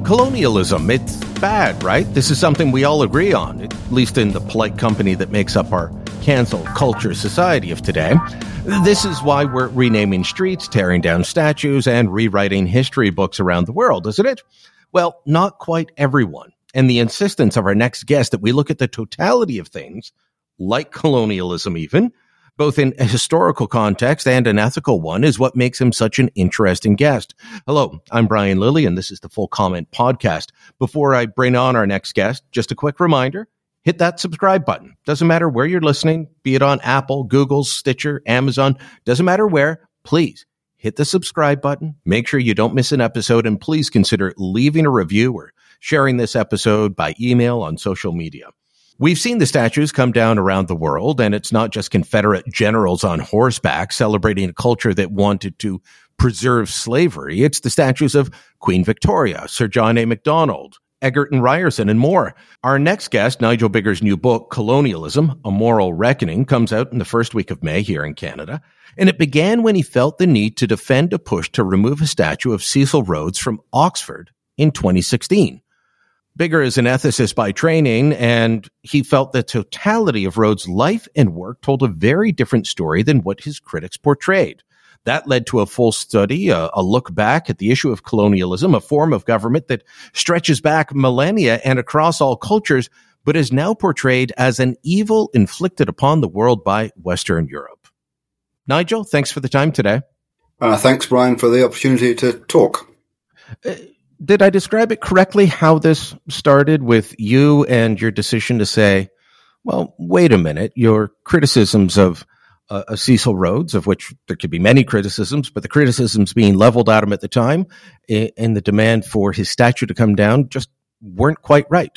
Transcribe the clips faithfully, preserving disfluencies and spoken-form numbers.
Colonialism, it's bad, right? This is something we all agree on, at least in the polite company that makes up our cancel culture society of today. This is why we're renaming streets, tearing down statues, and rewriting history books around the world, isn't it? Well, not quite everyone. And the insistence of our next guest that we look at the totality of things, like colonialism even, both in a historical context and an ethical one, is what makes him such an interesting guest. Hello, I'm Brian Lilly, and this is the Full Comment Podcast. Before I bring on our next guest, just a quick reminder, hit that subscribe button. Doesn't matter where you're listening, be it on Apple, Google, Stitcher, Amazon, doesn't matter where, please hit the subscribe button. Make sure you don't miss an episode, and please consider leaving a review or sharing this episode by email on social media. We've seen the statues come down around the world, and it's not just Confederate generals on horseback celebrating a culture that wanted to preserve slavery. It's the statues of Queen Victoria, Sir John A. Macdonald, Egerton Ryerson, and more. Our next guest, Nigel Biggar's new book, Colonialism, A Moral Reckoning, comes out in the first week of May here in Canada. And it began when he felt the need to defend a push to remove a statue of Cecil Rhodes from Oxford in twenty sixteen. Biggar is an ethicist by training, and he felt the totality of Rhodes' life and work told a very different story than what his critics portrayed. That led to a full study, a, a look back at the issue of colonialism, a form of government that stretches back millennia and across all cultures, but is now portrayed as an evil inflicted upon the world by Western Europe. Nigel, thanks for the time today. Uh, thanks, Brian, for the opportunity to talk. Uh, Did I describe it correctly, how this started with you and your decision to say, well, wait a minute, your criticisms of, uh, of Cecil Rhodes, of which there could be many criticisms, but the criticisms being leveled at him at the time and the demand for his statue to come down just weren't quite right?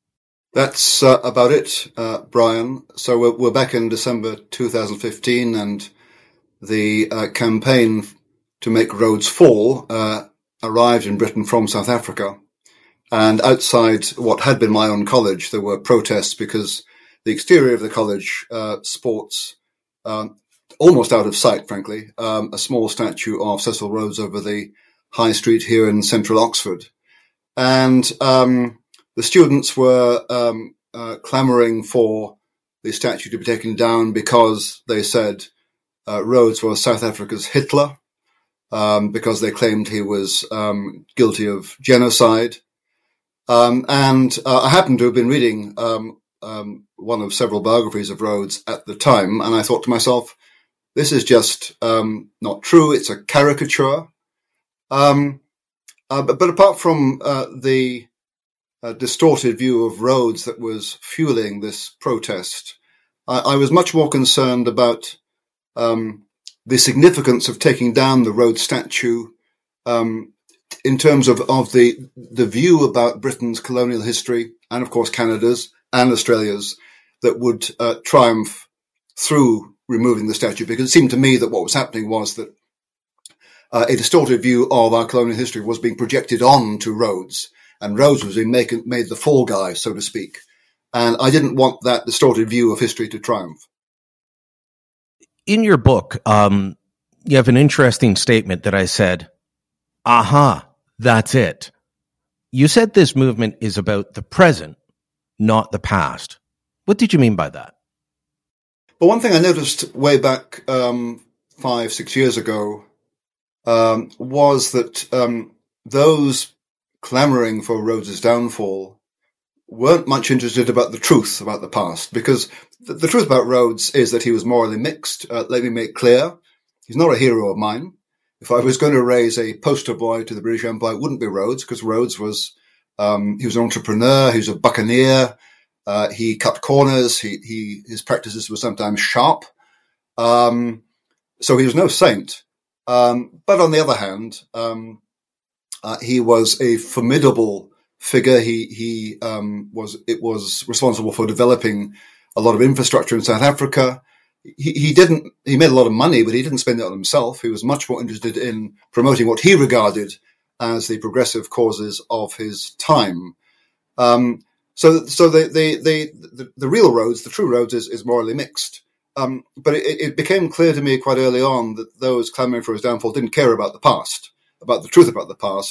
That's uh, about it, uh, Brian. So we're, we're back in December two thousand fifteen, and the uh, campaign to make Rhodes fall uh arrived in Britain from South Africa. And outside what had been my own college, there were protests because the exterior of the college uh, sports, um, almost out of sight, frankly, um, a small statue of Cecil Rhodes over the high street here in central Oxford. And um, the students were um, uh, clamoring for the statue to be taken down because they said uh, Rhodes was South Africa's Hitler. Um, because they claimed he was um, guilty of genocide. Um, and uh, I happened to have been reading um, um, one of several biographies of Rhodes at the time, and I thought to myself, this is just um, not true. It's a caricature. Um, uh, but, but apart from uh, the uh, distorted view of Rhodes that was fueling this protest, I, I was much more concerned about um the significance of taking down the Rhodes statue um, in terms of, of the the view about Britain's colonial history, and of course Canada's and Australia's, that would uh, triumph through removing the statue. Because it seemed to me that what was happening was that uh, a distorted view of our colonial history was being projected on to Rhodes, and Rhodes was being make, made the fall guy, so to speak. And I didn't want that distorted view of history to triumph. In your book, um, you have an interesting statement that I said, aha, that's it. You said this movement is about the present, not the past. What did you mean by that? Well, one thing I noticed way back um, five, six years ago um, was that um, those clamoring for Rhodes's downfall weren't much interested about the truth about the past, because the, the truth about Rhodes is that he was morally mixed. Uh, let me make clear, he's not a hero of mine. If I was going to raise a poster boy to the British Empire, it wouldn't be Rhodes, because Rhodes was, um, he was an entrepreneur, he was a buccaneer, uh, he cut corners, he, he, his practices were sometimes sharp. Um, so he was no saint. Um, but on the other hand, um, uh, he was a formidable figure. He, he, um, was, it was responsible for developing a lot of infrastructure in South Africa. He, he didn't, he made a lot of money, but he didn't spend it on himself. He was much more interested in promoting what he regarded as the progressive causes of his time. Um, so, so the, the, the, the, the real Rhodes, the true Rhodes is, is morally mixed. Um, but it, it became clear to me quite early on that those clamoring for his downfall didn't care about the past, about the truth about the past.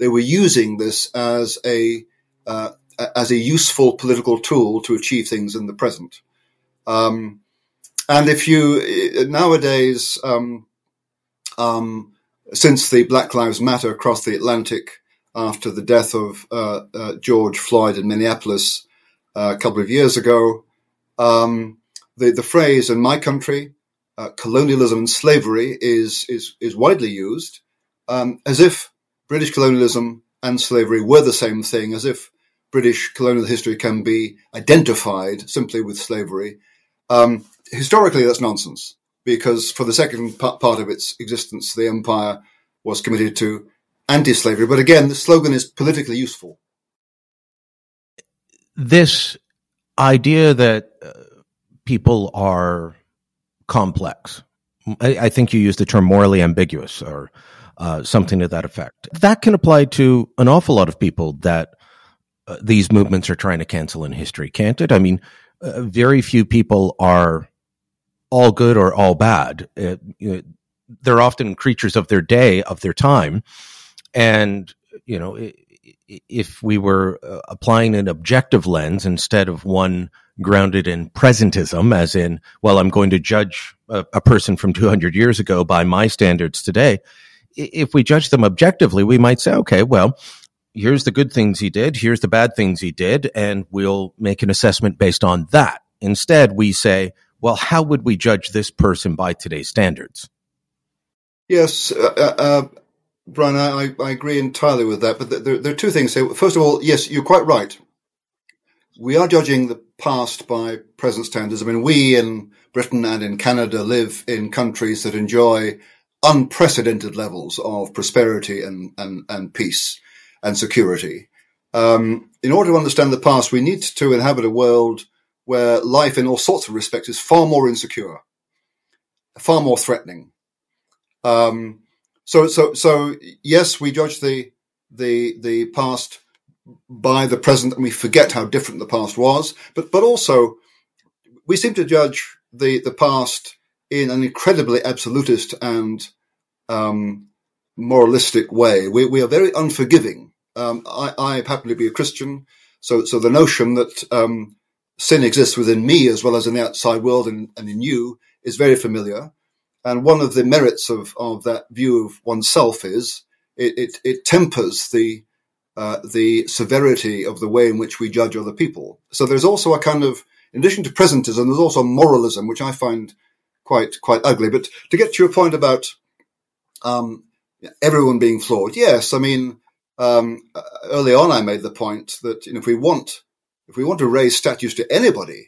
they were using this as a uh, as a useful political tool to achieve things in the present. Um, and if you nowadays, um, um, since the Black Lives Matter across the Atlantic after the death of uh, uh, George Floyd in Minneapolis uh, a couple of years ago, um, the the phrase in my country, uh, colonialism and slavery, is is is widely used, um, as if British colonialism and slavery were the same thing, as if British colonial history can be identified simply with slavery. Um, historically, that's nonsense, because for the second part of its existence, the empire was committed to anti-slavery. But again, the slogan is politically useful. This idea that uh, people are complex, I, I think you used the term morally ambiguous, or uh, something to that effect. That can apply to an awful lot of people that uh, these movements are trying to cancel in history, can't it? I mean, uh, very few people are all good or all bad. Uh, you know, they're often creatures of their day, of their time. And, you know, if we were uh, applying an objective lens instead of one grounded in presentism, as in, well, I'm going to judge a, a person from two hundred years ago by my standards today. If we judge them objectively, we might say, okay, well, here's the good things he did, here's the bad things he did, and we'll make an assessment based on that. Instead, we say, well, how would we judge this person by today's standards? Yes, uh, uh, Brian, I, I agree entirely with that. But there, there are two things here. First of all, yes, you're quite right. We are judging the past by present standards. I mean, we in Britain and in Canada live in countries that enjoy unprecedented levels of prosperity and, and, and peace and security. Um, in order to understand the past, we need to inhabit a world where life in all sorts of respects is far more insecure, far more threatening. Um, so, so, so yes, we judge the, the, the past by the present, and we forget how different the past was. But, but also, we seem to judge the, the past in an incredibly absolutist and um, moralistic way. We, we are very unforgiving. Um, I, I happen to be a Christian, so so the notion that um, sin exists within me as well as in the outside world and, and in you is very familiar. And one of the merits of, of that view of oneself is it, it, it tempers the uh, the severity of the way in which we judge other people. So there's also a kind of, in addition to presentism, there's also moralism, which I find quite quite ugly. But to get to your point about um, everyone being flawed, yes, I mean, um, early on I made the point that, you know, if we want if we want to raise statues to anybody,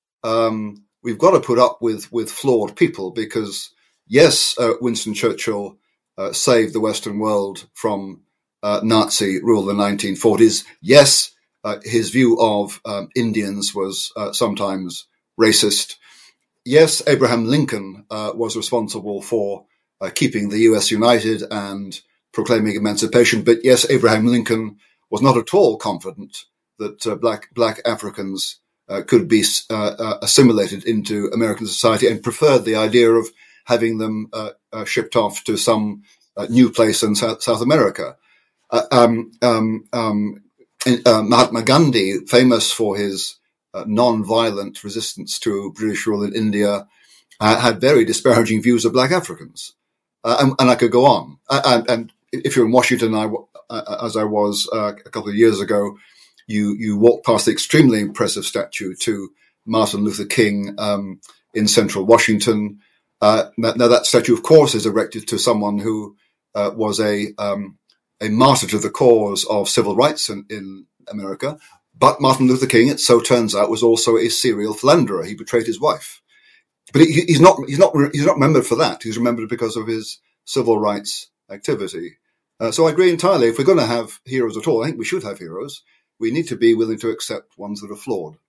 um, we've got to put up with with flawed people, because yes, uh, Winston Churchill uh, saved the Western world from uh, Nazi rule in the nineteen forties. Yes, uh, his view of um, Indians was uh, sometimes racist. Yes, Abraham Lincoln uh, was responsible for uh, keeping the U S united and proclaiming emancipation. But yes, Abraham Lincoln was not at all confident that uh, black black Africans uh, could be uh, uh, assimilated into American society, and preferred the idea of having them uh, uh, shipped off to some uh, new place in South, South America. Uh, um, um, um, uh, Mahatma Gandhi, famous for his uh, non-violent resistance to British rule in India, uh, had very disparaging views of black Africans. Uh, and, and I could go on. Uh, and, and if you're in Washington, I, uh, as I was uh, a couple of years ago, you, you walk past the extremely impressive statue to Martin Luther King um, in central Washington. Uh, now, that statue, of course, is erected to someone who uh, was a um, a martyr to the cause of civil rights in, in America. But Martin Luther King, it so turns out, was also a serial philanderer. He betrayed his wife. But he, he's not he's not he's not remembered for that. He's remembered because of his civil rights activity. Uh, so I agree entirely. If we're going to have heroes at all, I think we should have heroes. We need to be willing to accept ones that are flawed.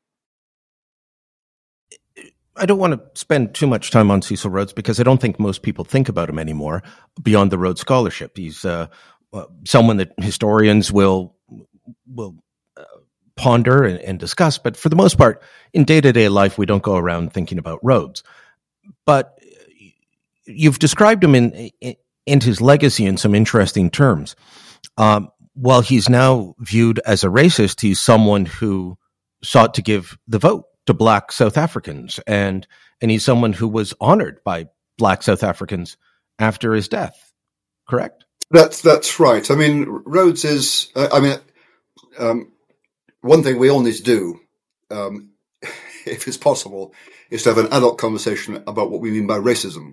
I don't want to spend too much time on Cecil Rhodes, because I don't think most people think about him anymore beyond the Rhodes Scholarship. He's uh, uh, someone that historians will will uh, ponder and, and discuss, but for the most part, in day-to-day life, we don't go around thinking about Rhodes. But you've described him in, in, in his legacy in some interesting terms. Um, while he's now viewed as a racist, he's someone who sought to give the vote to Black South Africans, and and he's someone who was honored by Black South Africans after his death. Correct? That's that's right. I mean, Rhodes is. Uh, I mean, um, one thing we all need to do, um, if it's possible, is to have an adult conversation about what we mean by racism.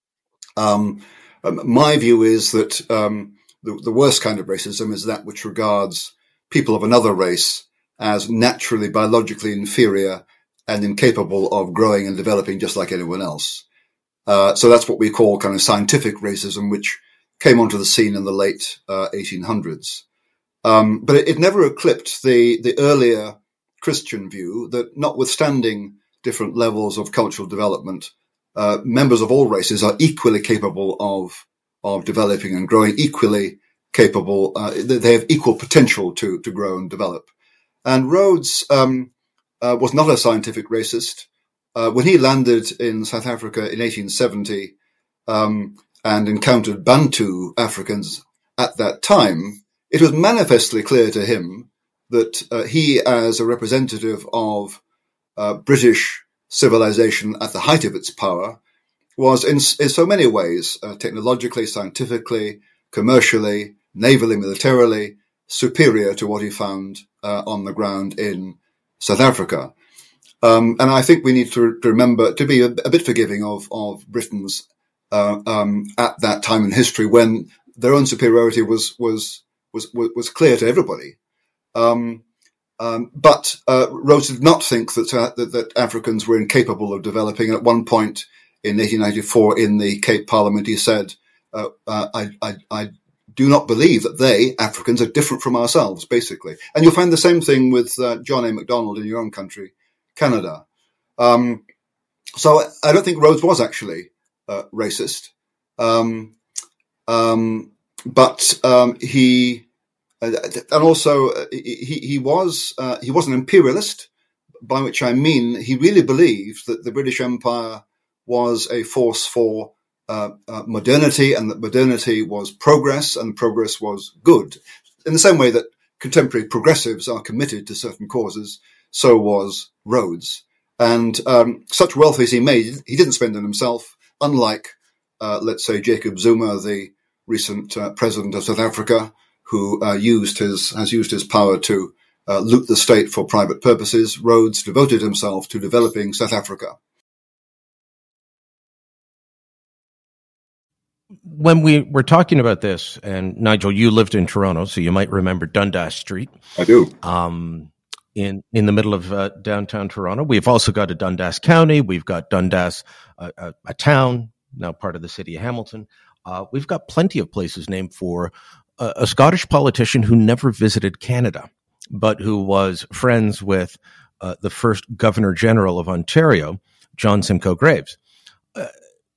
Um, um, my view is that um, the, the worst kind of racism is that which regards people of another race as naturally biologically inferior and incapable of growing and developing just like anyone else. Uh, so that's what we call kind of scientific racism, which came onto the scene in the late uh, eighteen hundreds. Um, but it, it never eclipsed the, the earlier Christian view that, notwithstanding different levels of cultural development, uh, members of all races are equally capable of of developing and growing, equally capable. Uh, they have equal potential to to grow and develop. And Rhodes um, uh, was not a scientific racist. Uh, when he landed in South Africa in eighteen seventy um, and encountered Bantu Africans at that time, it was manifestly clear to him that uh, he, as a representative of uh, British civilization at the height of its power, was in, in so many ways, uh, technologically, scientifically, commercially, navally, militarily, superior to what he found uh, on the ground in South Africa. Um, and I think we need to, to remember to be a, a bit forgiving of, of Britons uh, um, at that time in history when their own superiority was was was was clear to everybody. Um, um, but uh, Rhodes did not think that, uh, that that Africans were incapable of developing. At one point in eighteen ninety-four, in the Cape Parliament, he said, uh, uh, I, I, "I do not believe that they, Africans, are different from ourselves." Basically, and you'll find the same thing with uh, John A. Macdonald in your own country, Canada. Um, so I don't think Rhodes was actually uh, racist, um, um, but um, he. Uh, and also, uh, he he was uh, he was an imperialist, by which I mean he really believed that the British Empire was a force for uh, uh, modernity, and that modernity was progress, and progress was good. In the same way that contemporary progressives are committed to certain causes, so was Rhodes. And um, such wealth as he made, he didn't spend on himself, unlike, uh, let's say, Jacob Zuma, the recent uh, president of South Africa, who uh, used his has used his power to uh, loot the state for private purposes. Rhodes devoted himself to developing South Africa. When we were talking about this, and Nigel, you lived in Toronto, so you might remember Dundas Street. I do. Um, in in the middle of uh, downtown Toronto. We've also got a Dundas County. We've got Dundas, uh, a, a town, now part of the city of Hamilton. Uh, we've got plenty of places named for a, a Scottish politician who never visited Canada, but who was friends with uh, the first Governor General of Ontario, John Simcoe Graves. Uh,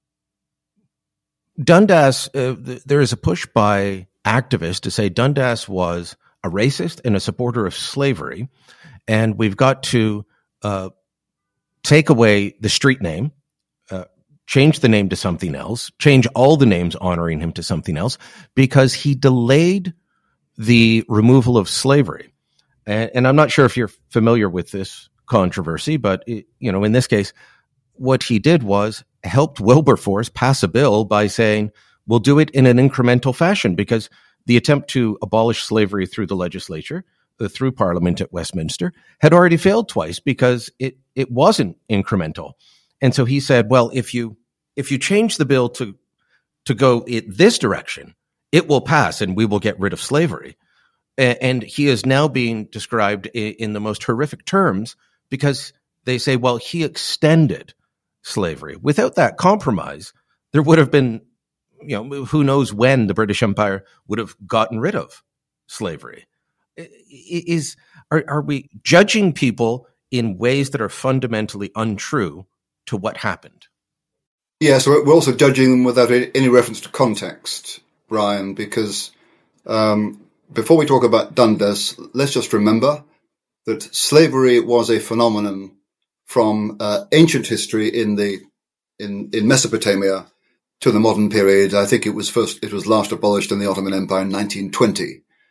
Dundas, uh, th- there is a push by activists to say Dundas was a racist and a supporter of slavery, and we've got to uh, take away the street name, uh, change the name to something else, change all the names honoring him to something else, because he delayed the removal of slavery. And, and I'm not sure if you're familiar with this controversy, but it, you know, in this case, what he did was helped Wilberforce pass a bill by saying, we'll do it in an incremental fashion, because the attempt to abolish slavery through the legislature, uh, through Parliament at Westminster, had already failed twice because it, it wasn't incremental. And so he said, well, if you if you change the bill to to go in this direction, it will pass and we will get rid of slavery. A- and he is now being described in, in the most horrific terms because they say, well, he extended slavery. Without that compromise, there would have been, you know, who knows when the British Empire would have gotten rid of slavery. Is are, are we judging people in ways that are fundamentally untrue to what happened? Yeah, so we're also judging them without any reference to context, Brian, because um, before we talk about Dundas, let's just remember that slavery was a phenomenon from uh, ancient history in the in, in Mesopotamia to the modern period. I think it was first it was last abolished in the Ottoman Empire in nineteen twenty.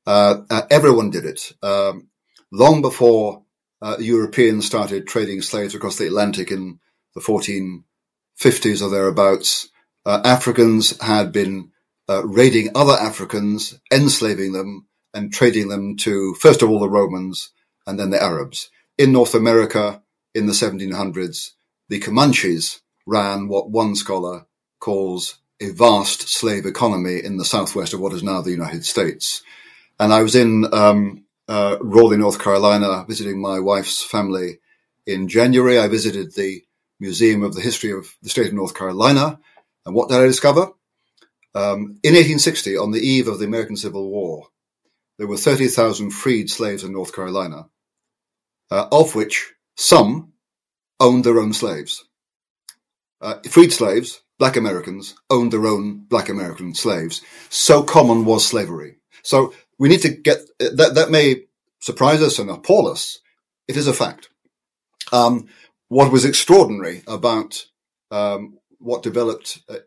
Uh, uh, everyone did it. Um, long before uh, Europeans started trading slaves across the Atlantic in the fourteen fifties or thereabouts, uh, Africans had been uh, raiding other Africans, enslaving them, and trading them to, first of all, the Romans and then the Arabs. In North America, in the seventeen hundreds, the Comanches ran what one scholar calls a vast slave economy in the southwest of what is now the United States. And I was in um, uh, Raleigh, North Carolina, visiting my wife's family in January. I visited the Museum of the History of the State of North Carolina. And what did I discover? Um, in eighteen sixty, on the eve of the American Civil War, there were thirty thousand freed slaves in North Carolina, uh, of which some owned their own slaves. Uh, freed slaves, black Americans, owned their own black American slaves. So common was slavery. So we need to get that. That may surprise us and appall us. It is a fact. Um, what was extraordinary about um, what developed uh,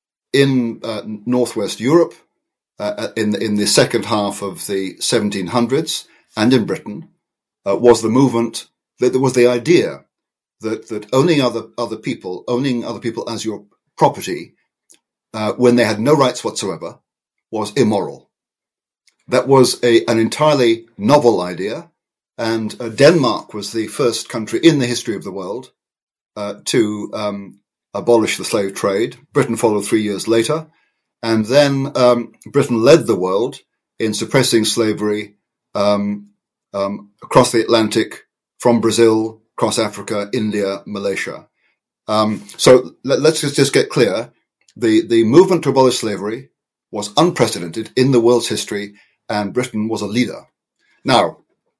in uh, Northwest Europe uh, in in the second half of the seventeen hundreds and in Britain uh, was the movement that there was the idea that that owning other other people, owning other people as your property, uh, when they had no rights whatsoever, was immoral. That was a, an entirely novel idea, and uh, Denmark was the first country in the history of the world uh, to um, abolish the slave trade. Britain followed three years later, and then um, Britain led the world in suppressing slavery um, um, across the Atlantic, from Brazil, across Africa, India, Malaysia. Um, so let, let's just, just get clear. The, the movement to abolish slavery was unprecedented in the world's history, and Britain was a leader. Now,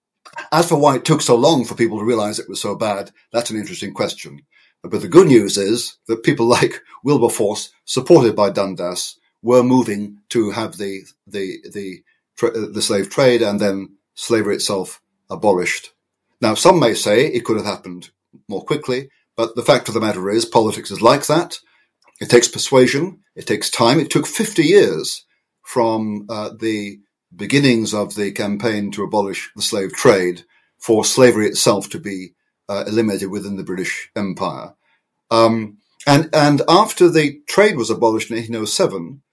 as for why it took so long for people to realize it was so bad, that's an interesting question. But the good news is that people like Wilberforce, supported by Dundas, were moving to have the the the the slave trade and then slavery itself abolished. Now, some may say it could have happened more quickly, but the fact of the matter is politics is like that. It takes persuasion. It takes time. It took fifty years from uh, the beginnings of the campaign to abolish the slave trade for slavery itself to be uh, eliminated within the British Empire. Um, and, and after the trade was abolished in eighteen oh seven,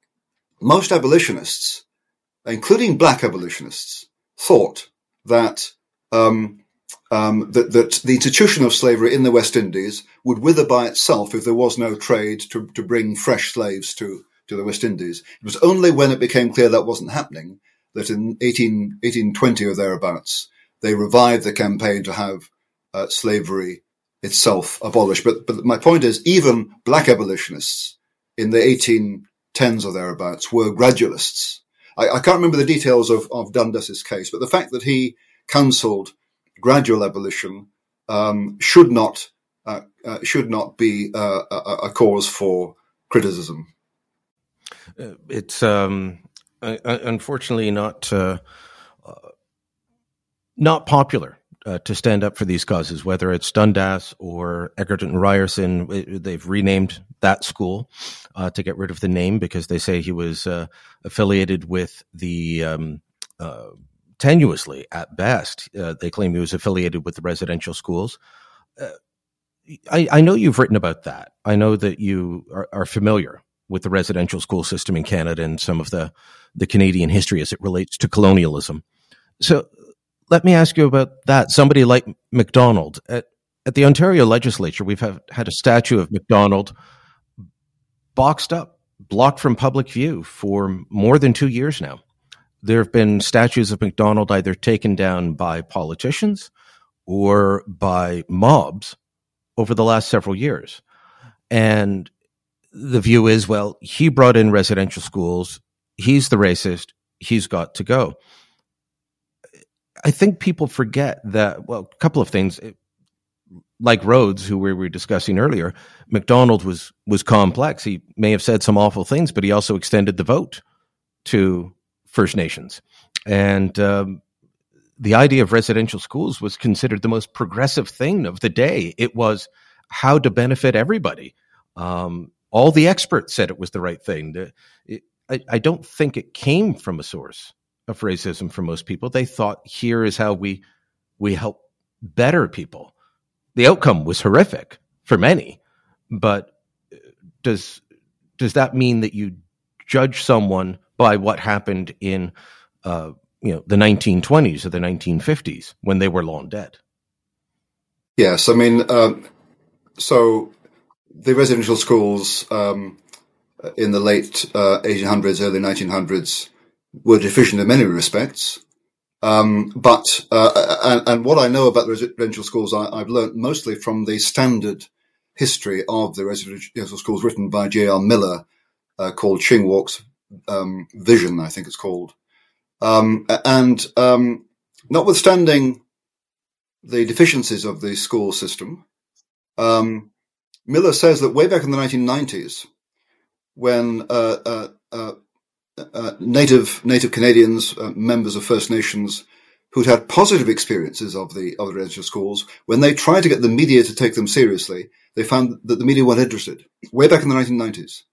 most abolitionists, including black abolitionists, thought that, um, um, that, that the institution of slavery in the West Indies would wither by itself if there was no trade to, to bring fresh slaves to to the West Indies. It was only when it became clear that wasn't happening that in eighteen twenty or thereabouts, they revived the campaign to have uh, slavery itself abolished. But, but my point is, even black abolitionists in the eighteen tens or thereabouts were gradualists. I, I can't remember the details of, of Dundas's case, but the fact that he counselled gradual abolition um, should not uh, uh, should not be uh, a, a cause for criticism. Uh, it's um, uh, unfortunately not uh, uh, not popular uh, to stand up for these causes, whether it's Dundas or Egerton Ryerson. They've renamed that school uh, to get rid of the name because they say he was uh, affiliated with the, um, uh, tenuously at best, uh, they claim he was affiliated with the residential schools. Uh, I, I know you've written about that. I know that you are, are familiar with the residential school system in Canada and some of the, the Canadian history as it relates to colonialism. So let me ask you about that. Somebody like Macdonald. At, at the Ontario legislature, we've have, had a statue of Macdonald boxed up, blocked from public view for more than two years now. There have been statues of Macdonald either taken down by politicians or by mobs over the last several years. And the view is, well, he brought in residential schools. He's the racist. He's got to go. I think people forget that, well, a couple of things. Like Rhodes, who we were discussing earlier, Macdonald was, was complex. He may have said some awful things, but he also extended the vote to First Nations. And um, the idea of residential schools was considered the most progressive thing of the day. It was how to benefit everybody. Um, all the experts said it was the right thing. The, it, I, I don't think it came from a source of racism for most people. They thought, here is how we we help better people. The outcome was horrific for many, but does does that mean that you judge someone by what happened in uh, you know the nineteen twenties or the nineteen fifties when they were long dead? Yes, I mean, um, so the residential schools um, in the late uh, eighteen hundreds, early nineteen hundreds were deficient in many respects. Um, but, uh, and, and what I know about the residential schools, I, I've learned mostly from the standard history of the residential schools written by J R Miller, uh, called Ching Walk's um, Vision, I think it's called. Um, and um, notwithstanding the deficiencies of the school system, um, Miller says that way back in the nineteen nineties, when uh, uh, uh, uh, native native Canadians, uh, members of First Nations, who'd had positive experiences of the of the residential schools, when they tried to get the media to take them seriously, they found that the media weren't interested. Way back in the nineteen nineties.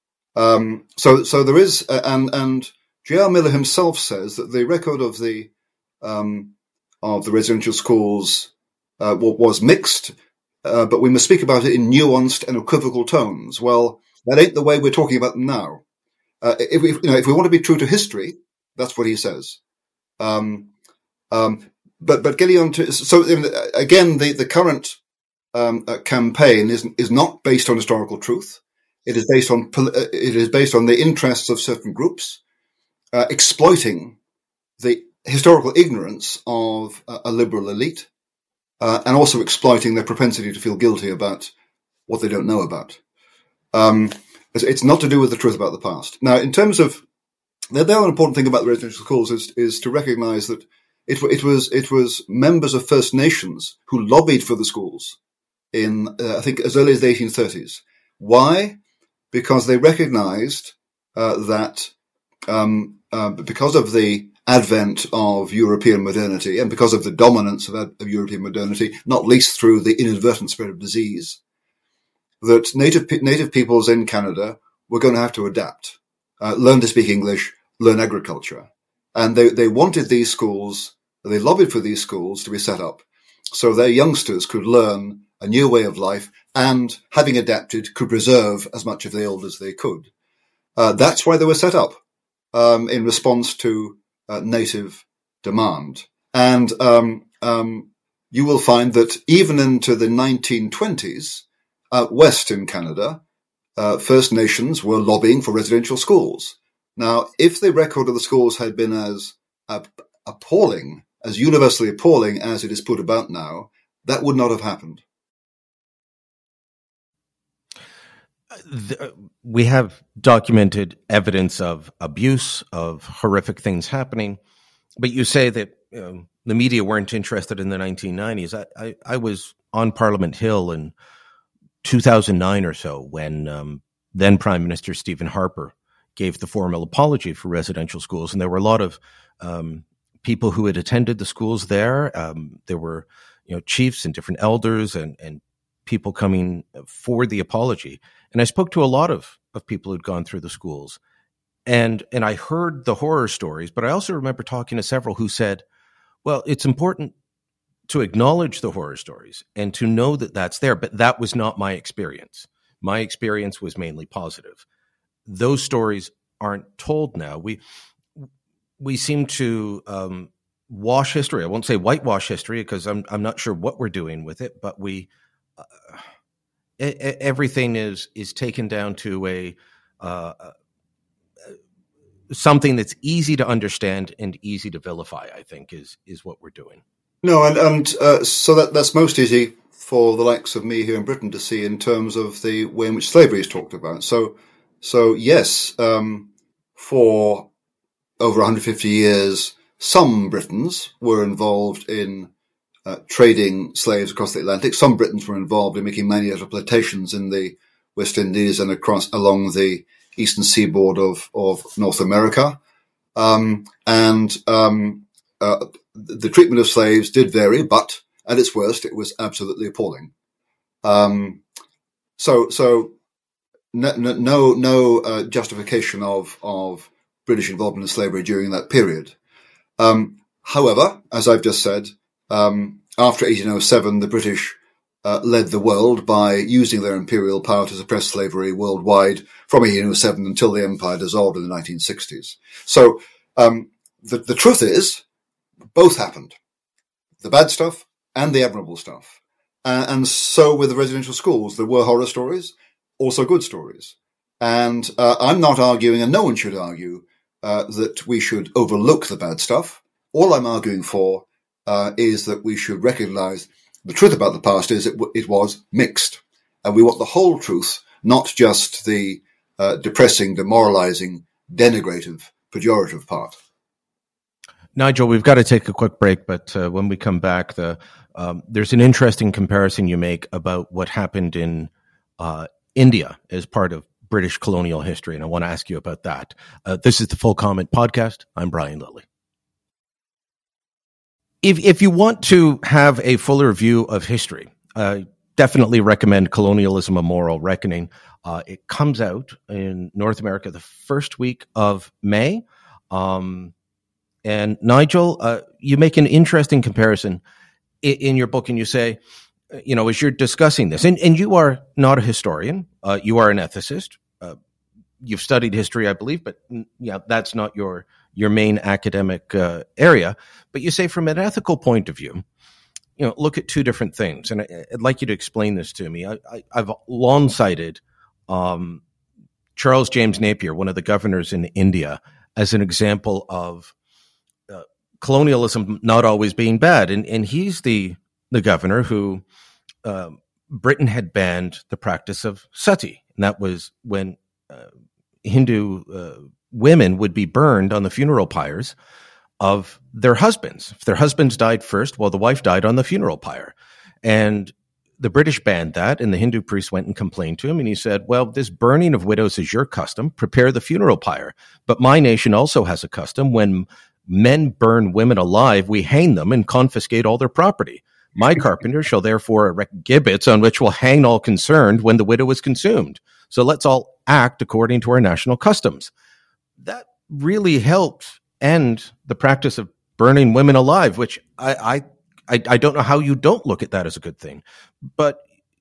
Um, so so there is, uh, and and J R Miller himself says that the record of the um, of the residential schools uh, was mixed, uh, but we must speak about it in nuanced and equivocal tones. Well, that ain't the way we're talking about them now. Uh, if we, you know, if we want to be true to history, that's what he says. Um, um, but but getting on to so again, the the current um, uh, campaign is is not based on historical truth. It is based on it is based on the interests of certain groups uh, exploiting the historical ignorance of a, a liberal elite, uh, and also exploiting their propensity to feel guilty about what they don't know about. Um, it's, it's not to do with the truth about the past. Now, in terms of the, the other important thing about the residential schools is, is to recognise that it, it was it was members of First Nations who lobbied for the schools in uh, I think as early as the eighteen thirties. Why? Because they recognised uh, that um, uh, because of the advent of European modernity and because of the dominance of, of European modernity, not least through the inadvertent spread of disease, that native native peoples in Canada were going to have to adapt, uh, learn to speak English, learn agriculture. And they, they wanted these schools, they lobbied for these schools to be set up so their youngsters could learn a new way of life and, having adapted, could preserve as much of the old as they could. Uh, that's why they were set up, um, in response to uh, native demand. And um, um, you will find that even into the nineteen twenties, out west in Canada, uh, First Nations were lobbying for residential schools. Now, if the record of the schools had been as uh, appalling, as universally appalling as it is put about now, that would not have happened. The, we have documented evidence of abuse, of horrific things happening, but you say that um, the media weren't interested in the nineteen nineties. I, I, I was on Parliament Hill in two thousand nine or so when um, then Prime Minister Stephen Harper gave the formal apology for residential schools, and there were a lot of um, people who had attended the schools there. Um, there were, you know, chiefs and different elders and, and people coming for the apology. And I spoke to a lot of, of people who'd gone through the schools, and and I heard the horror stories, but I also remember talking to several who said, well, it's important to acknowledge the horror stories and to know that that's there, but that was not my experience. My experience was mainly positive. Those stories aren't told now. We we seem to um, wash history. I won't say whitewash history because I'm I'm not sure what we're doing with it, but we uh, everything is is taken down to a uh, something that's easy to understand and easy to vilify. I think is is what we're doing. No, and and uh, so that that's most easy for the likes of me here in Britain to see in terms of the way in which slavery is talked about. So so yes, um, for over one hundred fifty years, some Britons were involved in uh, trading slaves across the Atlantic. Some Britons were involved in making money out of plantations in the West Indies and across along the eastern seaboard of, of North America. Um, and um, uh, the treatment of slaves did vary, but at its worst, it was absolutely appalling. Um, so, so no, no, no uh, justification of of British involvement in slavery during that period. Um, however, as I've just said, um, after eighteen oh seven, the British uh, led the world by using their imperial power to suppress slavery worldwide from eighteen oh seven until the empire dissolved in the nineteen sixties. So um, the, the truth is, both happened. The bad stuff and the admirable stuff. Uh, and so with the residential schools, there were horror stories, also good stories. And uh, I'm not arguing, and no one should argue, uh, that we should overlook the bad stuff. All I'm arguing for uh, is that we should recognize the truth about the past is it, it was mixed. And we want the whole truth, not just the uh, depressing, demoralizing, denigrative, pejorative part. Nigel, we've got to take a quick break, but uh, when we come back, the um, there's an interesting comparison you make about what happened in uh, India as part of British colonial history, and I want to ask you about that. Uh, this is the Full Comment Podcast. I'm Brian Lilly. If if you want to have a fuller view of history, I definitely recommend Colonialism: A Moral Reckoning. Uh, it comes out in North America the first week of May. Um, And Nigel, uh, you make an interesting comparison in, in your book, and you say, you know, as you're discussing this, and, and you are not a historian, uh, you are an ethicist. Uh, you've studied history, I believe, but yeah, that's not your your main academic uh, area. But you say, from an ethical point of view, you know, look at two different things, and I, I'd like you to explain this to me. I, I, I've long cited um, Charles James Napier, one of the governors in India, as an example of colonialism not always being bad. And and he's the the governor who uh, Britain had banned the practice of sati. And that was when uh, Hindu uh, women would be burned on the funeral pyres of their husbands. If their husbands died first, well, the wife died on the funeral pyre. And the British banned that, and the Hindu priest went and complained to him, and he said, well, this burning of widows is your custom. Prepare the funeral pyre. But my nation also has a custom. When men burn women alive, we hang them and confiscate all their property. My carpenter shall therefore erect gibbets on which will hang all concerned when the widow is consumed. So let's all act according to our national customs. That really helped end the practice of burning women alive, which I, I, I, I don't know how you don't look at that as a good thing. But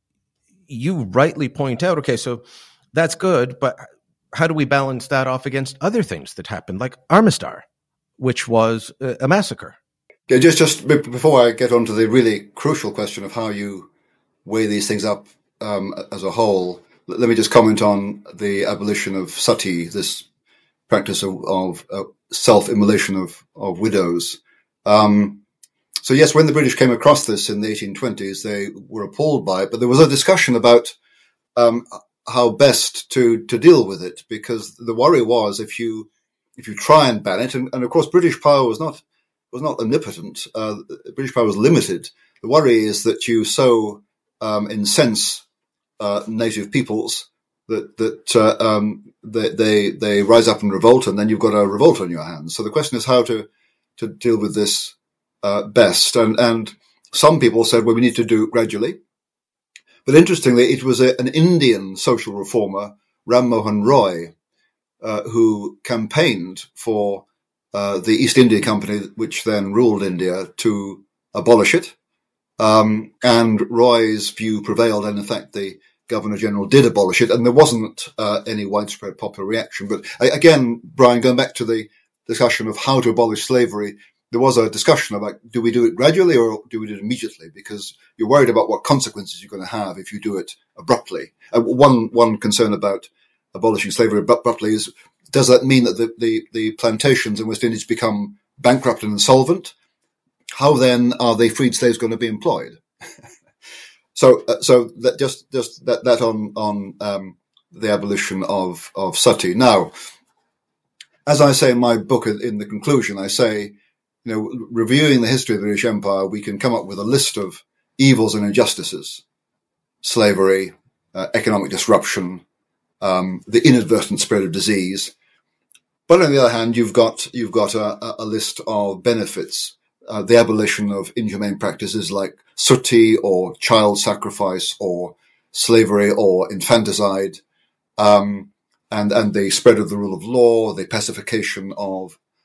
you rightly point out, okay, so that's good, but how do we balance that off against other things that happened, like Armistar, which was a massacre? Yeah, just just before I get on to the really crucial question of how you weigh these things up um, as a whole, let me just comment on the abolition of sati, this practice of, of uh, self-immolation of, of widows. Um, so yes, when the British came across this in the eighteen twenties, they were appalled by it, but there was a discussion about um, how best to, to deal with it, because the worry was if you if you try and ban it, and, and of course British power was not was not omnipotent, uh, British power was limited. The worry is that you so um, incense uh, native peoples that that uh, um, they, they they rise up and revolt, and then you've got a revolt on your hands. So the question is how to to deal with this uh, best. And and some people said, well, we need to do it gradually. But interestingly, it was a, an Indian social reformer, Ram Mohan Roy, uh, who campaigned for uh, the East India Company, which then ruled India, to abolish it. Um, and Roy's view prevailed, and in fact, the Governor General did abolish it, and there wasn't uh, any widespread popular reaction. But again, Brian, going back to the discussion of how to abolish slavery, there was a discussion about, do we do it gradually or do we do it immediately? Because you're worried about what consequences you're going to have if you do it abruptly. Uh, one one concern about abolishing slavery abruptly is, does that mean that the, the, the plantations in West Indies become bankrupt and insolvent? How then are the freed slaves going to be employed? so, uh, so that just just that that on on um, the abolition of of sati. Now, as I say in my book, in the conclusion, I say, you know, reviewing the history of the British Empire, we can come up with a list of evils and injustices: slavery, uh, economic disruption, um, the inadvertent spread of disease. But on the other hand, you've got you've got a, a list of benefits. Uh, the abolition of inhumane practices like sati or child sacrifice or slavery or infanticide, um, and, and the spread of the rule of law, the pacification of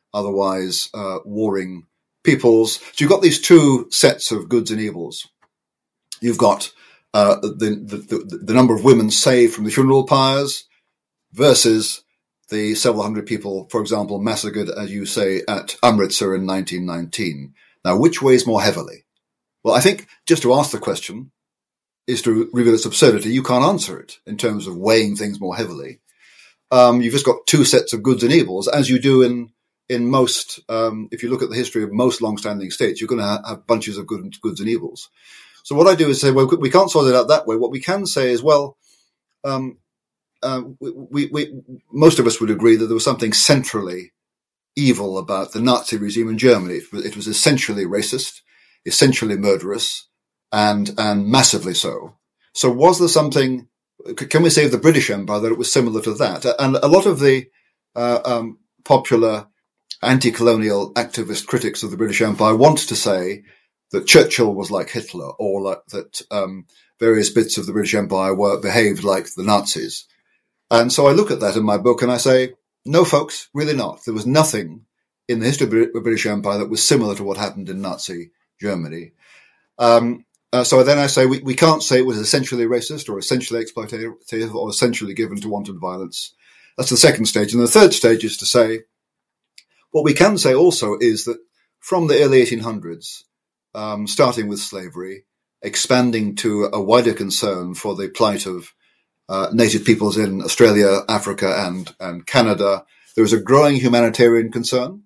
otherwise uh, warring peoples. So you've got these two sets of goods and evils. You've got uh, the, the, the, the number of women saved from the funeral pyres versus the several hundred people, for example, massacred, as you say, at Amritsar in nineteen nineteen. Now, which weighs more heavily? Well, I think just to ask the question is to reveal its absurdity. You can't answer it in terms of weighing things more heavily. Um, you've just got two sets of goods and evils, as you do in in most. Um, if you look at the history of most long-standing states, you're going to ha- have bunches of good, goods and evils. So what I do is say, well, we can't sort it out that way. What we can say is, well, um, uh, we, we, we, most of us would agree that there was something centrally evil about the Nazi regime in Germany. It was, it was essentially racist, essentially murderous, and and massively so. So was there something? Can we say of the British Empire that it was similar to that? And a lot of the uh, um, popular anti-colonial activist critics of the British Empire want to say that Churchill was like Hitler, or like that um, various bits of the British Empire were behaved like the Nazis. And so I look at that in my book and I say, no, folks, really not. There was nothing in the history of the British Empire that was similar to what happened in Nazi Germany. Um, uh, so then I say we, we can't say it was essentially racist or essentially exploitative or essentially given to wanton violence. That's the second stage. And the third stage is to say, what we can say also is that from the early eighteen hundreds, um, starting with slavery, expanding to a wider concern for the plight of uh, native peoples in Australia, Africa, and, and Canada, there was a growing humanitarian concern,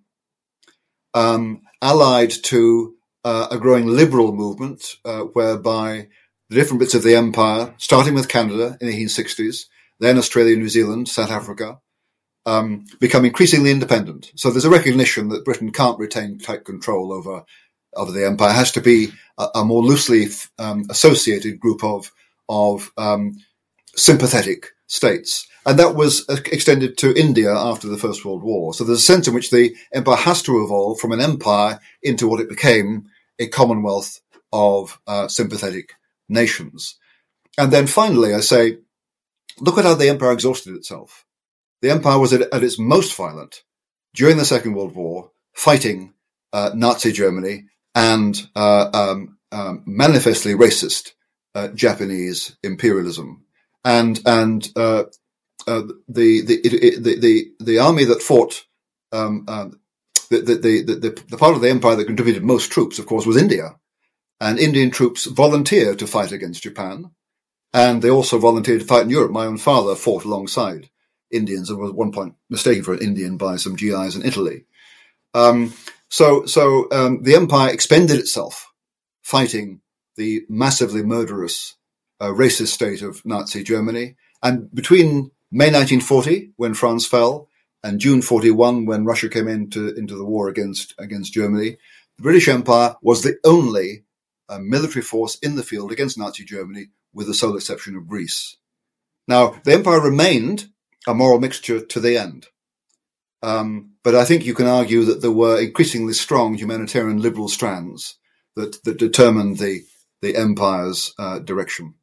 um, allied to uh, a growing liberal movement, uh, whereby the different bits of the empire, starting with Canada in the eighteen sixties, then Australia, New Zealand, South Africa, um, become increasingly independent. So there's a recognition that Britain can't retain tight control over, over the empire. It has to be a, a more loosely um, associated group of, of um, sympathetic states. And that was extended to India after the First World War. So there's a sense in which the empire has to evolve from an empire into what it became, a commonwealth of uh, sympathetic nations. And then finally, I say, look at how the empire exhausted itself. The empire was at, at its most violent during the Second World War, fighting uh, Nazi Germany and uh, um, um, manifestly racist uh, Japanese imperialism. And and uh, uh, the, the, it, the the the army that fought um, uh, the, the the the the part of the empire that contributed most troops, of course, was India, and Indian troops volunteered to fight against Japan, and they also volunteered to fight in Europe. My own father fought alongside Indians and was at one point mistaken for an Indian by some G Is in Italy. Um, so so um, the empire expended itself fighting the massively murderous Uh, racist state of Nazi Germany. And between May nineteen forty, when France fell, and June forty-one, when Russia came into, into the war against, against Germany, the British Empire was the only uh, military force in the field against Nazi Germany, with the sole exception of Greece. Now, the empire remained a moral mixture to the end. Um, but I think you can argue that there were increasingly strong humanitarian liberal strands that, that determined the, the empire's uh, direction.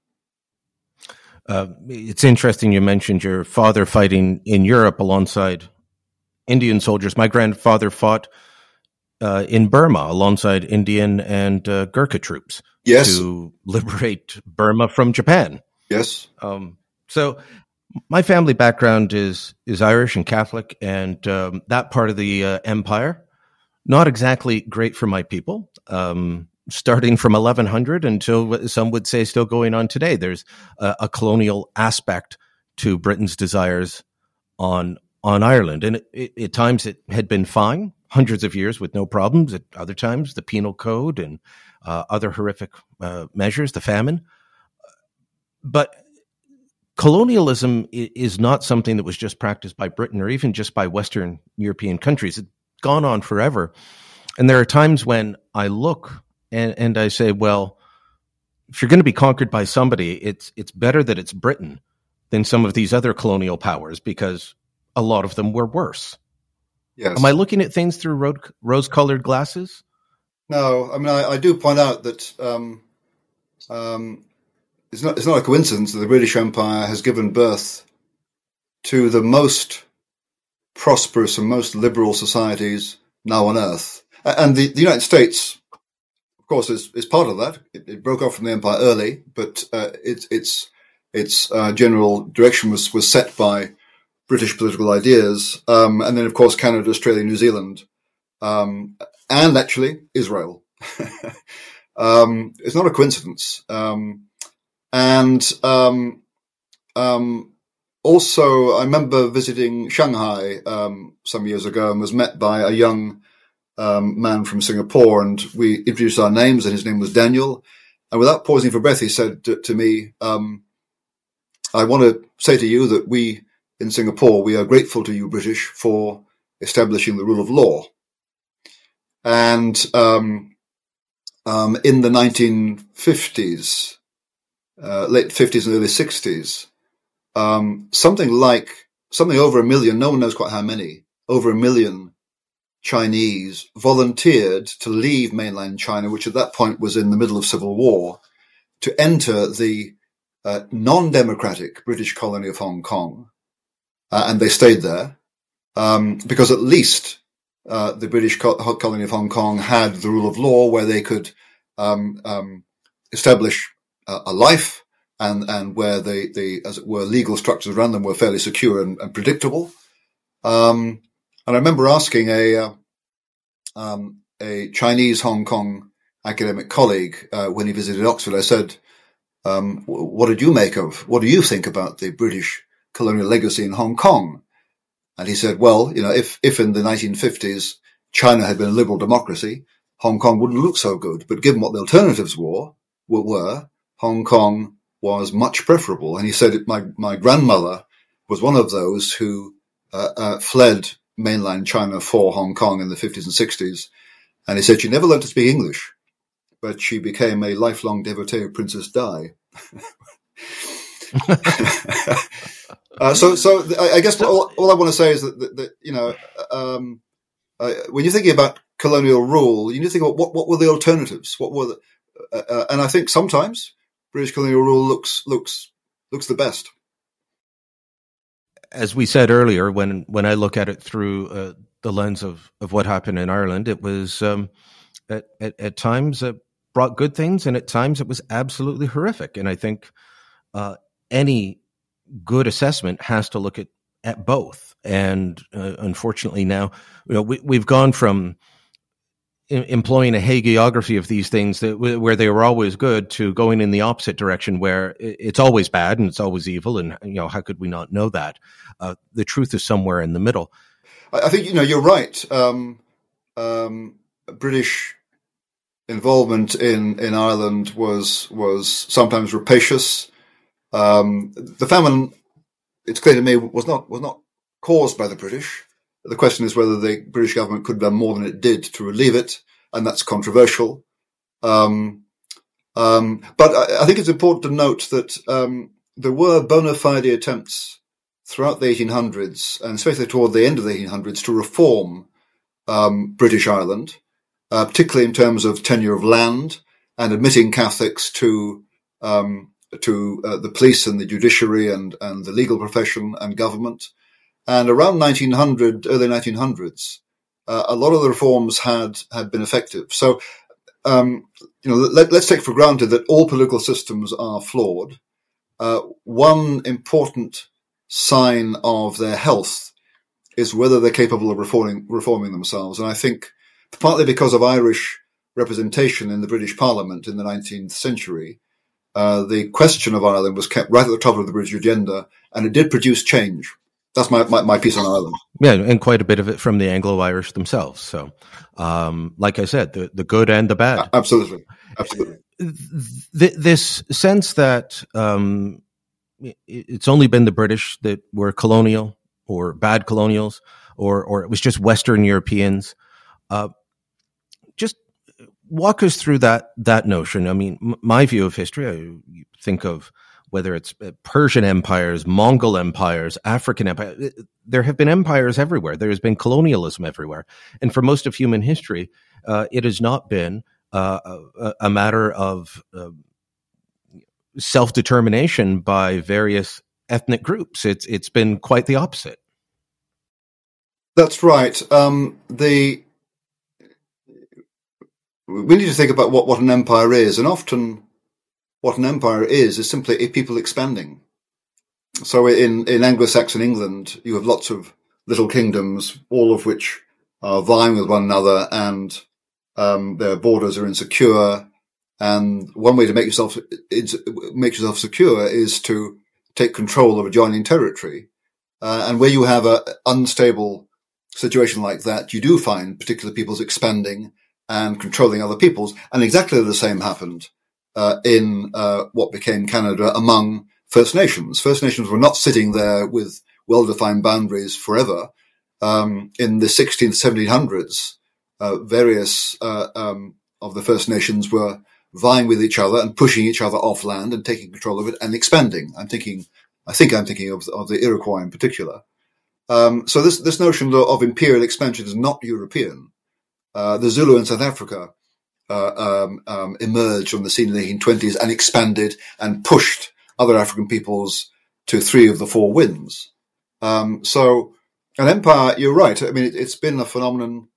Uh, it's interesting you mentioned your father fighting in Europe alongside Indian soldiers. My grandfather fought uh, in Burma alongside Indian and uh, Gurkha troops yes. to liberate Burma from Japan. Yes. Um, so my family background is is Irish and Catholic, and um, that part of the uh, empire, not exactly great for my people. Um Starting from eleven hundred until some would say still going on today, there's a, a colonial aspect to Britain's desires on on Ireland. And it, it, at times it had been fine, hundreds of years with no problems. At other times, the penal code and uh, other horrific uh, measures, the famine. But colonialism is not something that was just practiced by Britain or even just by Western European countries. It's gone on forever. And there are times when I look And, and I say, well, if you're going to be conquered by somebody, it's it's better that it's Britain than some of these other colonial powers, because a lot of them were worse. Yes. Am I looking at things through ro- rose-colored glasses? No, I mean, I, I do point out that um, um, it's not it's not a coincidence that the British Empire has given birth to the most prosperous and most liberal societies now on earth. And the, the United States, of course, is, is part of that. It, it broke off from the empire early, but uh, it, its its uh, general direction was, was set by British political ideas. Um, and then, of course, Canada, Australia, New Zealand, um, and actually Israel. um, it's not a coincidence. Um, and um, um, also, I remember visiting Shanghai um, some years ago and was met by a young um, man from Singapore, and we introduced our names, and his name was Daniel. And without pausing for breath, he said to, to me, um, I want to say to you that we in Singapore, we are grateful to you, British, for establishing the rule of law. And um, um, in the nineteen fifties, uh, late fifties and early sixties, um, something like, something over a million, no one knows quite how many, over a million Chinese volunteered to leave mainland China, which at that point was in the middle of civil war, to enter the uh, non-democratic British colony of Hong Kong. Uh, and they stayed there um, because at least uh, the British co- colony of Hong Kong had the rule of law where they could um, um, establish a, a life, and, and where the, the, as it were, legal structures around them were fairly secure and, and predictable. Um, and I remember asking a uh, um, a Chinese Hong Kong academic colleague uh, when he visited Oxford. I said, um, "What did you make of? What do you think about the British colonial legacy in Hong Kong?" And he said, "Well, you know, if if in the nineteen fifties China had been a liberal democracy, Hong Kong wouldn't look so good. But given what the alternatives were, were, were Hong Kong was much preferable." And he said, "My my grandmother was one of those who uh, uh, fled mainland China for Hong Kong in the fifties and sixties. And he said she never learned to speak English, but she became a lifelong devotee of Princess Di." uh, so, so I, I guess all, all I want to say is that, that, that you know, um, uh, when you're thinking about colonial rule, you need to think about what, what were the alternatives? What were the, uh, uh, and I think sometimes British colonial rule looks looks looks the best. As we said earlier, when, when I look at it through uh, the lens of, of what happened in Ireland, it was um, at, at, at times uh, brought good things, and at times it was absolutely horrific. And I think uh, any good assessment has to look at, at both. And uh, unfortunately now, you know, we, we've gone from employing a hagiography of these things that where they were always good to going in the opposite direction where it's always bad and it's always evil. And, you know, how could we not know that? Uh, the truth is somewhere in the middle. I think, you know, you're right. Um, um, British involvement in, in Ireland was, was sometimes rapacious. Um, the famine, it's clear to me, was not, was not caused by the British. The question is whether the British government could have done more than it did to relieve it, and that's controversial. Um, um, but I, I think it's important to note that um, there were bona fide attempts throughout the eighteen hundreds, and especially toward the end of the eighteen hundreds, to reform um, British Ireland, uh, particularly in terms of tenure of land and admitting Catholics to um, to uh, the police and the judiciary and, and the legal profession and government. And around nineteen hundred, early nineteen hundreds, uh, a lot of the reforms had, had been effective. So, um, you know, let, let's take for granted that all political systems are flawed. Uh, one important sign of their health is whether they're capable of reforming, reforming themselves. And I think partly because of Irish representation in the British Parliament in the nineteenth century, uh, the question of Ireland was kept right at the top of the British agenda, and it did produce change. That's my, my, my piece on Ireland. Yeah, and quite a bit of it from the Anglo-Irish themselves. So, um, like I said, the, the good and the bad. Absolutely. Absolutely. Th- this sense that um, it's only been the British that were colonial or bad colonials, or, or it was just Western Europeans. Uh, just walk us through that, that notion. I mean, m- my view of history, I think of whether it's Persian empires, Mongol empires, African empires, there have been empires everywhere. There has been colonialism everywhere. And for most of human history, uh, it has not been uh, a, a matter of uh, self-determination by various ethnic groups. It's It's been quite the opposite. That's right. Um, the we need to think about what, what an empire is, and often what an empire is is simply a people expanding. So in, in Anglo-Saxon England, you have lots of little kingdoms, all of which are vying with one another, and um, their borders are insecure. And one way to make yourself make yourself secure is to take control of adjoining territory. Uh, and where you have an unstable situation like that, you do find particular peoples expanding and controlling other peoples. And exactly the same happened uh, in uh, what became Canada among First Nations. First Nations were not sitting there with well-defined boundaries forever. Um, in the sixteenth, seventeen hundreds, uh, various uh, um, of the First Nations were vying with each other and pushing each other off land and taking control of it and expanding. I'm thinking, I think I'm thinking of, of the Iroquois in particular. Um, so this, this notion of imperial expansion is not European. Uh, the Zulu in South Africa, uh, um, um, emerged on the scene in the eighteen twenties and expanded and pushed other African peoples to three of the four winds. Um, so an empire, you're right. I mean, it, it's been a phenomenon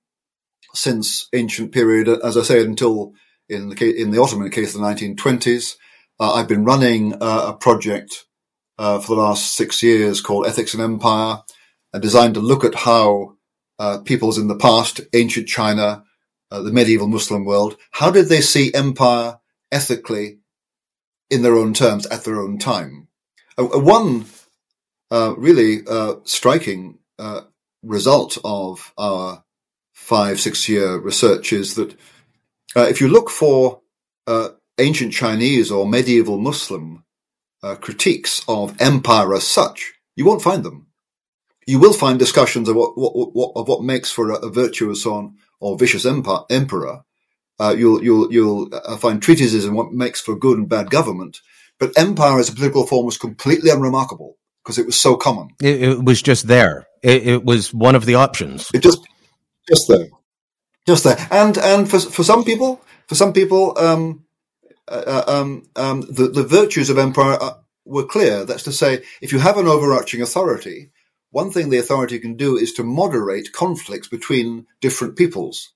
since ancient period, as I say, until in the case, in the Ottoman case, the nineteen twenties. Uh, I've been running uh, a project uh, for the last six years called Ethics and Empire, uh, designed to look at how uh, peoples in the past, ancient China, uh, the medieval Muslim world, how did they see empire ethically in their own terms at their own time? Uh, one uh, really uh, striking uh, result of our five, six-year research is that uh, if you look for uh, ancient Chinese or medieval Muslim uh, critiques of empire as such, you won't find them. You will find discussions of what, what, what of what makes for a, a virtuous or, or vicious empire, emperor. Uh, you'll you'll you'll uh, find treatises on what makes for good and bad government. But empire as a political form was completely unremarkable because it was so common. It, it was just there. It, it was one of the options. It just just there, just there. And and for for some people, for some people, um, uh, um, um, the the virtues of empire are, were clear. That's to say, if you have an overarching authority, one thing the authority can do is to moderate conflicts between different peoples.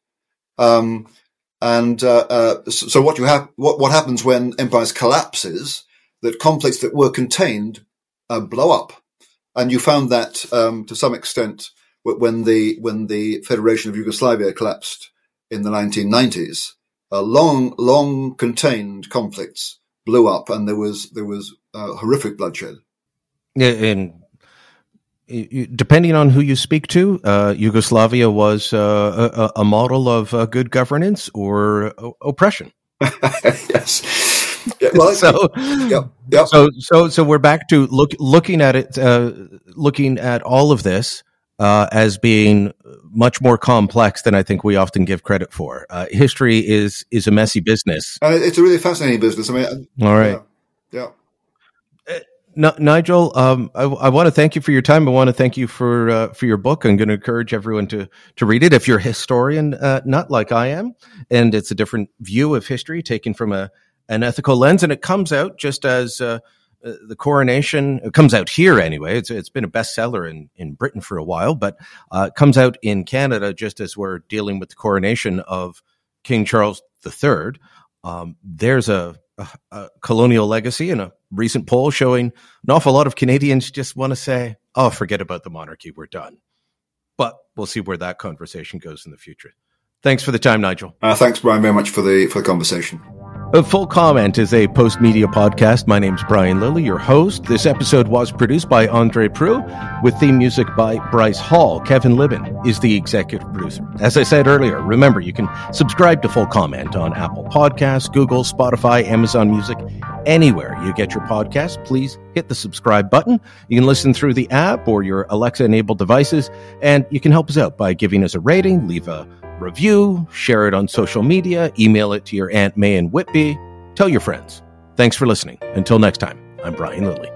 Um, and uh, uh, so what you have, what what happens when empires collapses? That conflicts that were contained uh, blow up, and you found that um, to some extent when the when the Federation of Yugoslavia collapsed in the nineteen nineties. Uh, long, long contained conflicts blew up, and there was there was uh, horrific bloodshed. Yeah, and depending on who you speak to, uh, Yugoslavia was uh, a, a model of uh, good governance or uh, oppression. Yes. Yeah, well, so, yep, yep. so, so, so we're back to look, looking at it, uh, looking at all of this uh, as being much more complex than I think we often give credit for. Uh, history is is a messy business. Uh, it's a really fascinating business. I mean, all right, yeah. yeah. Uh, N- Nigel, um, I, I want to thank you for your time. I want to thank you for uh, for your book. I'm going to encourage everyone to to read it. If you're a historian, uh, not like I am, and it's a different view of history taken from a an ethical lens, and it comes out just as uh, uh, the coronation, it comes out here anyway. It's it's been a bestseller in, in Britain for a while, but uh, it comes out in Canada just as we're dealing with the coronation of King Charles the Third. Um, there's a, a, a colonial legacy, and a recent poll showing an awful lot of Canadians just want to say, oh, forget about the monarchy, we're done. But we'll see where that conversation goes in the future. Thanks for the time, Nigel. Uh, thanks, Brian, very much for the for the conversation. A Full Comment is a post-media podcast. My name's Brian Lilly, your host. This episode was produced by Andre Prue, with theme music by Bryce Hall. Kevin Libin is the executive producer. As I said earlier, remember, you can subscribe to Full Comment on Apple Podcasts, Google, Spotify, Amazon Music, anywhere you get your podcasts. Please hit the subscribe button. You can listen through the app or your Alexa-enabled devices, and you can help us out by giving us a rating, leave a review, share it on social media, email it to your Aunt May in Whitby. Tell your friends. Thanks for listening. Until next time, I'm Brian Lilly.